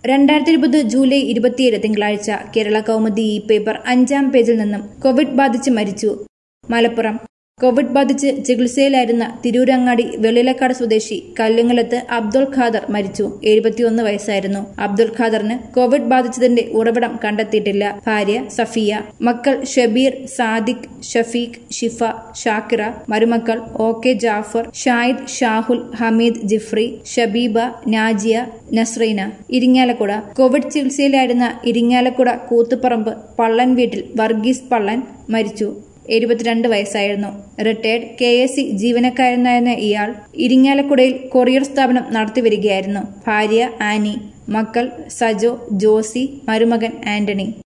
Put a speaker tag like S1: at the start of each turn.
S1: 2020 July 27 തിങ്കളാഴ്ച കേരള കൗമുദി ഈ paper 5-ാം പേജിൽ നിന്നും കോവിഡ് ബാധിച്ച് മരിച്ചു. മലപ്പുറം. കോവിഡ് ബാധിച്ച് ചികിത്സയിലായിരുന്ന തിരൂരങ്ങാടി വെള്ളിലക്കാട് സ്വദേശി കല്ലുങ്ങലത്ത് അബ്ദുൾ ഖാദർ മരിച്ചു. 71 വയസ്സായിരുന്നു. അബ്ദുൾ ഖാദറിന് കോവിഡ് ബാധിച്ചതിന്റെ ഉറവിടം കണ്ടെത്തിയിട്ടില്ല. ഭാര്യ സഫിയ, മക്കൾ ഷബീർ, സാദിഖ്, ഷഫീഖ്, ഷിഫ, ഷാക്കിറ, മരുമക്കൾ OK ജാഫർ, ഷാഹിദ്, ഷാഹുൽ, ഹമീദ്, ജിഫ്രി, ഷബീബ, നാജിയ, നസ്രീന. ഇരിങ്ങാലക്കുട. കോവിഡ് ചികിത്സയിലായിരുന്ന ഇരിങ്ങാലക്കുട കൂത്തുപറമ്പ് പള്ളൻ വീട്ടിൽ വർഗീസ് പള്ളൻ മരിച്ചു. 72 വയസ്സായിരുന്നു. റിട്ടയർഡ് KSC ജീവനക്കാരനായിരുന്ന ഇയാൾ ഇരിങ്ങാലക്കുടയിൽ കൊറിയർ സ്ഥാപനം നടത്തിവരികയായിരുന്നു. ഭാര്യ ആനി, മക്കൾ സജോ, ജോസി, മരുമകൻ ആന്റണി.